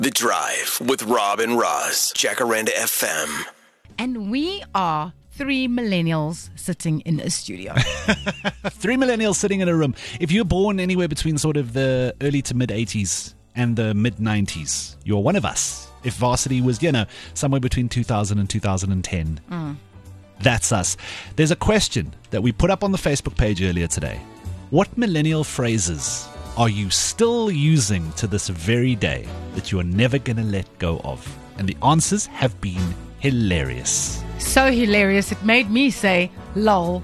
The Drive with Rob and Roz, Jacaranda FM. And we are 3 millennials sitting in a studio. 3 millennials sitting in a room. If you're born anywhere between sort of the early to mid 80s and the mid 90s, you're one of us. If Varsity was, somewhere between 2000 and 2010, that's us. There's a question that we put up on the Facebook page earlier today. What millennial phrases are you still using to this very day that you are never going to let go of? And the answers have been hilarious. So hilarious, it made me say, lol.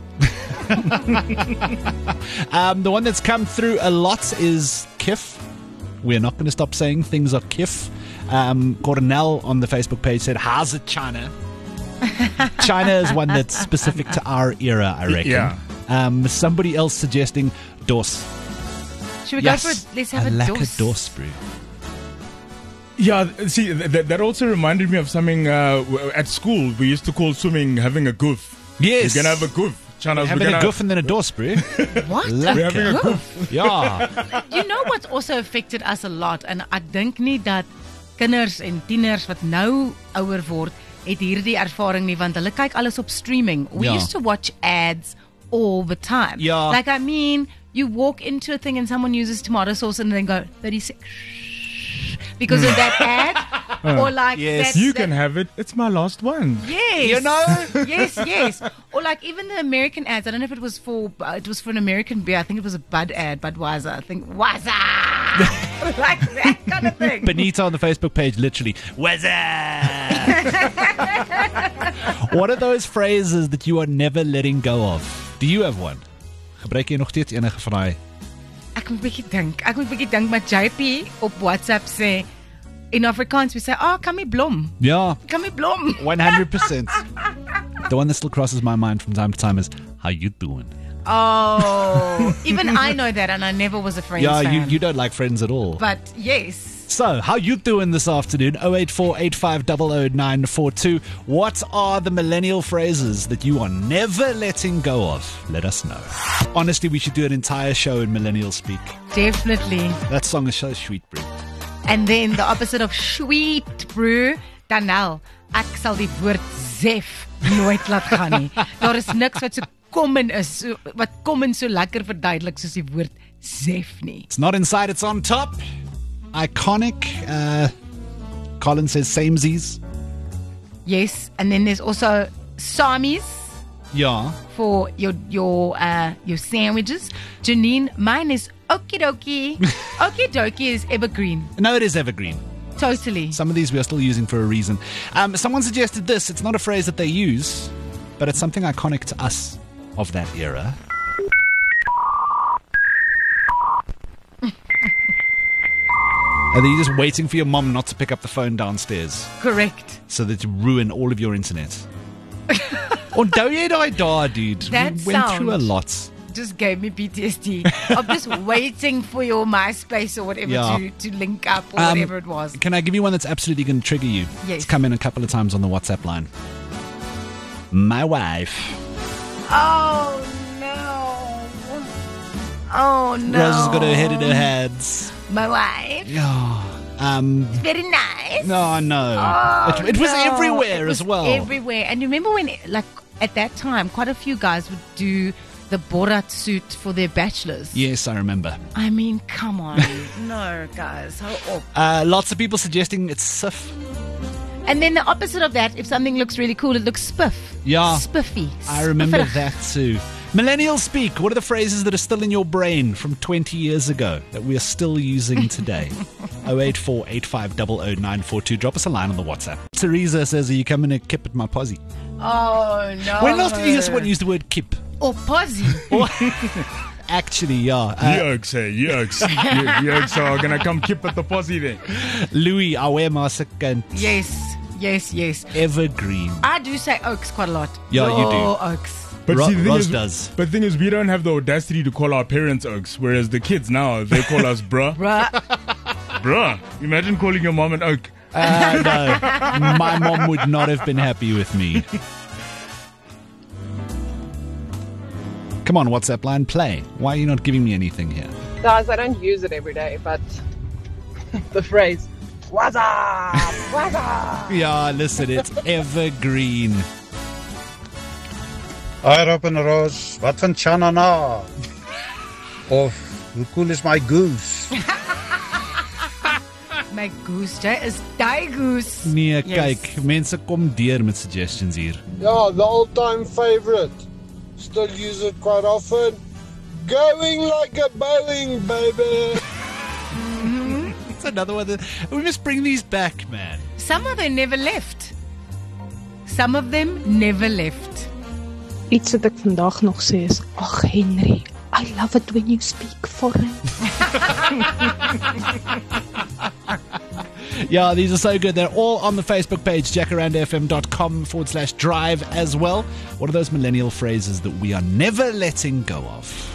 The one that's come through a lot is kiff. We're not going to stop saying things are kiff. Cornell on the Facebook page said, how's it, China? China is one that's specific to our era, I reckon. Yeah. Somebody else suggesting dos. Should we go for it? Let's have a lekker dos. dos, bro. Yeah, see, that also reminded me of something at school. We used to call swimming having a goof. Yes. We're going to have a goof. Chana's, Having a goof and then a dos, bro. What? We're having a goof. Ja. You know what's also affected us a lot, and ek dink nie dat kinders en tieners wat nou ouer word, het hierdie ervaring nie, want hulle kyk alles op streaming. We Ja. used to watch ads all the time. Ja. Like, I mean, you walk into a thing and someone uses tomato sauce and then go, 36, because of that ad. Or like, Yes. You can have it. It's my last one. yes. You know? Yes. Or like even the American ads. I don't know if it was for an American beer. I think it was a Bud ad, Budweiser. I think, Waza! Like that kind of thing. Benita on the Facebook page, literally, what's What are those phrases that you are never letting go of? Do you have one? Gebruik jy nog steeds enige van daai? Ek moet 'n bietjie dink, maar JP op WhatsApp sê, in Afrikaans we say, kan my blom. Ja, Kan my blom. 100%. The one that still crosses my mind from time to time is, how you doing? Oh, even I know that, and I never was a Friends Yeah, fan. you don't like Friends at all. But yes. So, how you doing this afternoon? 084-8500942. What are the millennial phrases that you are never letting go of? Let us know. Honestly, we should do an entire show in millennial speak. Definitely. That song is so sweet, bro. And then the opposite of sweet, bro, Danel, ek sal die woord zef nooit laat gaan nie. Daar is niks wat so common is, wat common so lekker verduidelik soos die woord zef nie. It's not inside, it's on top. Iconic. Colin says samesies. Yes, and then there's also samies Yeah. for your sandwiches. Janine, mine is okie dokie. Okie dokie is evergreen. No, it is evergreen. Totally. Some of these we are still using for a reason. Someone suggested this. It's not a phrase that they use, but it's something iconic to us of that era. Are you just waiting for your mom not to pick up the phone downstairs Correct. so that you ruin all of your internet? Onthou jy daai dae, dude? That We went through a sound. lot. Just gave me PTSD of just waiting for your MySpace or whatever Yeah. to link up or whatever it was. Can I give you one that's absolutely going to trigger you? Yes. It's come in a couple of times on the WhatsApp line. My wife. Oh no! Oh no! Rose has got her head in her hands. My wife. Yeah. Very nice. No. Oh, it was no. everywhere It was as well. Everywhere. And you remember when, like, at that time, quite a few guys would do the Borat suit for their bachelors. Yes, I remember. I mean, come on. No, guys. How awful. Lots of people suggesting it's sif. And then the opposite of that, if something looks really cool, it looks spiff. Yeah. Spiffy. I remember Spifferig. that too. Millennial speak. What are the phrases that are still in your brain from 20 years ago that we are still using today? 084-8500942. Drop us a line on the WhatsApp. Teresa says, are you coming to kip at my posse? Oh, no. When last did you hear someone use the word kip? Or posse. Actually, yeah. Yokes, hey, yokes. Yokes are going to come kip at the posse then. Louis, awe masekant. Yes. Evergreen. I do say oaks quite a lot. Yeah, you do. Oaks. But see, the thing Roz is, does. But the thing is, we don't have the audacity to call our parents oaks, whereas the kids now, they call us bruh. Bruh. Bruh. Imagine calling your mom an oak. No, my mom would not have been happy with me. Come on, WhatsApp line, play. Why are you not giving me anything here? Guys, I don't use it every day, but the phrase, Yeah, listen, it's evergreen. Hi Rob en Roos, wat van Chanana? Of hoe cool is my goose? My goose, jy is die goose. Nee, kyk, mense kom deur met suggestions hier. Yeah, the all-time favorite. Still use it quite often. Going like a Boeing, baby. It's another one that we must bring these back, man. Some of them never left. Some of them never left. Iets wat ek vandag nog sê is, ag Henry, I love it when you speak foreign. Yeah, these are so good. They're all on the Facebook page, jacarandafm.com/drive as well. What are those millennial phrases that we are never letting go of?